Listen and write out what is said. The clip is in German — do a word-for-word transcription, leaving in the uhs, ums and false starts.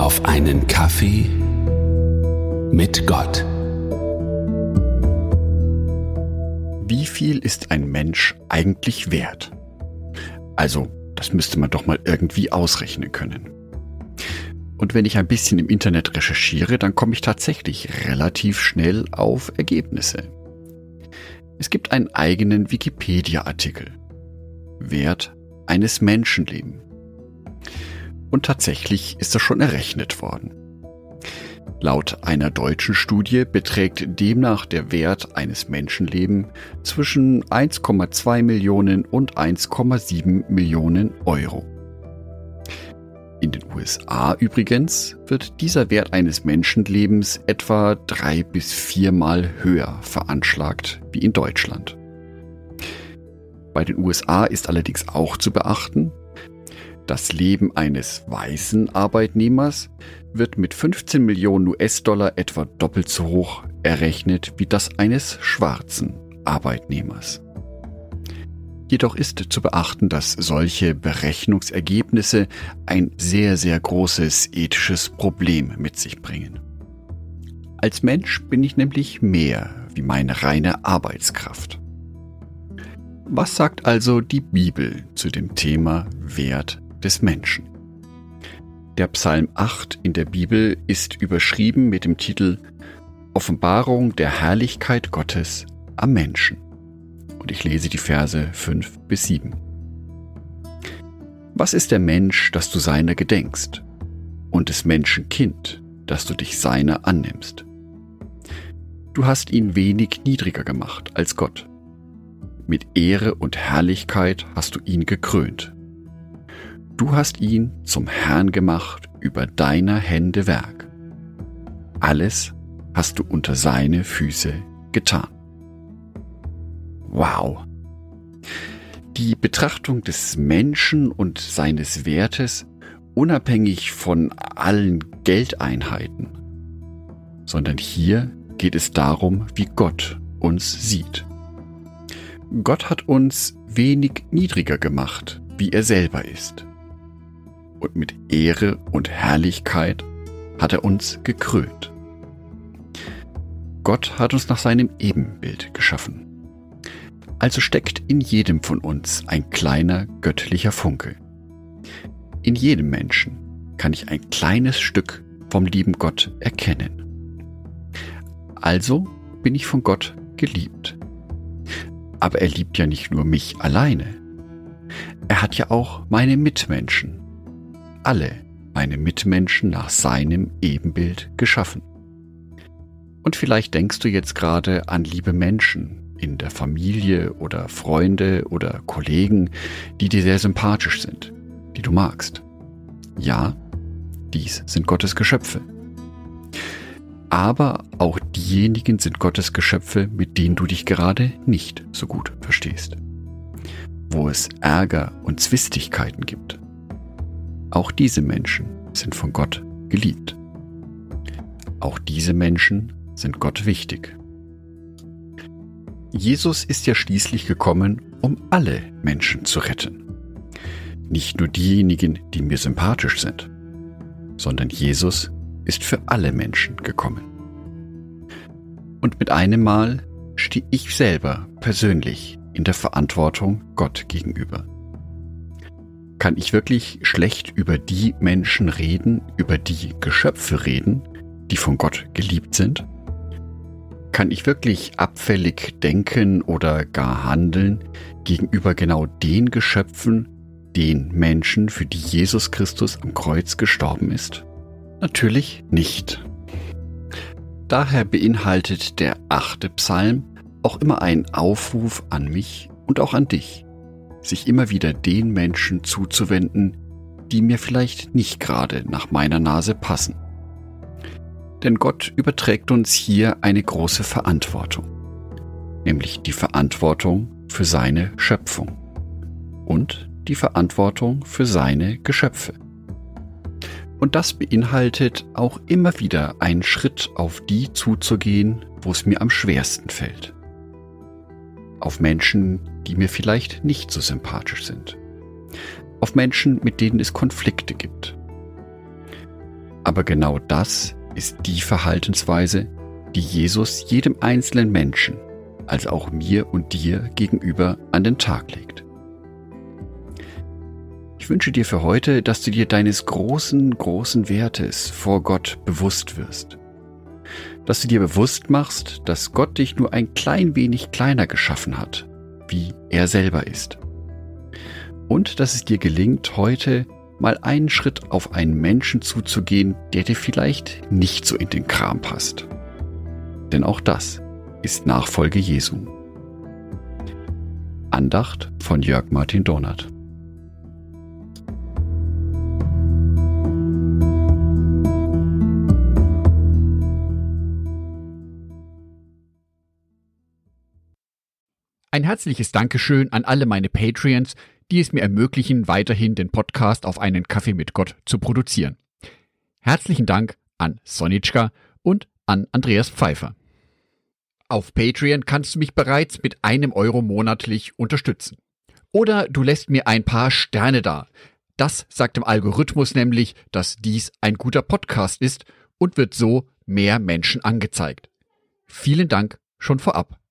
auf einen Kaffee mit Gott. Wie viel ist ein Mensch eigentlich wert? Also, das müsste man doch mal irgendwie ausrechnen können. Und wenn ich ein bisschen im Internet recherchiere, dann komme ich tatsächlich relativ schnell auf Ergebnisse. Es gibt einen eigenen Wikipedia-Artikel. Wert eines Menschenlebens. Und tatsächlich ist das schon errechnet worden. Laut einer deutschen Studie beträgt demnach der Wert eines Menschenlebens zwischen eins Komma zwei Millionen und eins Komma sieben Millionen Euro. In den U S A übrigens wird dieser Wert eines Menschenlebens etwa drei bis viermal höher veranschlagt wie in Deutschland. Bei den U S A ist allerdings auch zu beachten, das Leben eines weißen Arbeitnehmers wird mit fünfzehn Millionen U S-Dollar etwa doppelt so hoch errechnet wie das eines schwarzen Arbeitnehmers. Jedoch ist zu beachten, dass solche Berechnungsergebnisse ein sehr, sehr großes ethisches Problem mit sich bringen. Als Mensch bin ich nämlich mehr wie meine reine Arbeitskraft. Was sagt also die Bibel zu dem Thema Wert des Menschen? Der Psalm acht in der Bibel ist überschrieben mit dem Titel Offenbarung der Herrlichkeit Gottes am Menschen. Und ich lese die Verse fünf bis sieben. Was ist der Mensch, dass du seiner gedenkst, und des Menschen Kind, dass du dich seiner annimmst? Du hast ihn wenig niedriger gemacht als Gott. Mit Ehre und Herrlichkeit hast du ihn gekrönt. Du hast ihn zum Herrn gemacht über deiner Hände Werk. Alles hast du unter seine Füße getan. Wow! Die Betrachtung des Menschen und seines Wertes unabhängig von allen Geldeinheiten, sondern hier geht es darum, wie Gott uns sieht. Gott hat uns wenig niedriger gemacht, wie er selber ist. Und mit Ehre und Herrlichkeit hat er uns gekrönt. Gott hat uns nach seinem Ebenbild geschaffen. Also steckt in jedem von uns ein kleiner göttlicher Funke. In jedem Menschen kann ich ein kleines Stück vom lieben Gott erkennen. Also bin ich von Gott geliebt. Aber er liebt ja nicht nur mich alleine. Er hat ja auch meine Mitmenschen, alle meine Mitmenschen nach seinem Ebenbild geschaffen. Und vielleicht denkst du jetzt gerade an liebe Menschen in der Familie oder Freunde oder Kollegen, die dir sehr sympathisch sind, die du magst. Ja, dies sind Gottes Geschöpfe. Aber auch diejenigen sind Gottes Geschöpfe, mit denen du dich gerade nicht so gut verstehst. Wo es Ärger und Zwistigkeiten gibt. Auch diese Menschen sind von Gott geliebt. Auch diese Menschen sind Gott wichtig. Jesus ist ja schließlich gekommen, um alle Menschen zu retten. Nicht nur diejenigen, die mir sympathisch sind, sondern Jesus ist für alle Menschen gekommen. Und mit einem Mal stehe ich selber persönlich in der Verantwortung Gott gegenüber. Kann ich wirklich schlecht über die Menschen reden, über die Geschöpfe reden, die von Gott geliebt sind? Kann ich wirklich abfällig denken oder gar handeln gegenüber genau den Geschöpfen, den Menschen, für die Jesus Christus am Kreuz gestorben ist? Natürlich nicht. Daher beinhaltet der achte Psalm auch immer einen Aufruf an mich und auch an dich, sich immer wieder den Menschen zuzuwenden, die mir vielleicht nicht gerade nach meiner Nase passen. Denn Gott überträgt uns hier eine große Verantwortung, nämlich die Verantwortung für seine Schöpfung und die Verantwortung für seine Geschöpfe. Und das beinhaltet auch immer wieder einen Schritt auf die zuzugehen, wo es mir am schwersten fällt. Auf Menschen, die mir vielleicht nicht so sympathisch sind. Auf Menschen, mit denen es Konflikte gibt. Aber genau das ist die Verhaltensweise, die Jesus jedem einzelnen Menschen, also auch mir und dir gegenüber, an den Tag legt. Ich wünsche dir für heute, dass du dir deines großen, großen Wertes vor Gott bewusst wirst. Dass du dir bewusst machst, dass Gott dich nur ein klein wenig kleiner geschaffen hat, wie er selber ist. Und dass es dir gelingt, heute mal einen Schritt auf einen Menschen zuzugehen, der dir vielleicht nicht so in den Kram passt. Denn auch das ist Nachfolge Jesu. Andacht von Jörg Martin Dohnert. Ein herzliches Dankeschön an alle meine Patreons, die es mir ermöglichen, weiterhin den Podcast auf einen Kaffee mit Gott zu produzieren. Herzlichen Dank an Sonitschka und an Andreas Pfeiffer. Auf Patreon kannst du mich bereits mit einem Euro monatlich unterstützen. Oder du lässt mir ein paar Sterne da. Das sagt dem Algorithmus nämlich, dass dies ein guter Podcast ist und wird so mehr Menschen angezeigt. Vielen Dank schon vorab.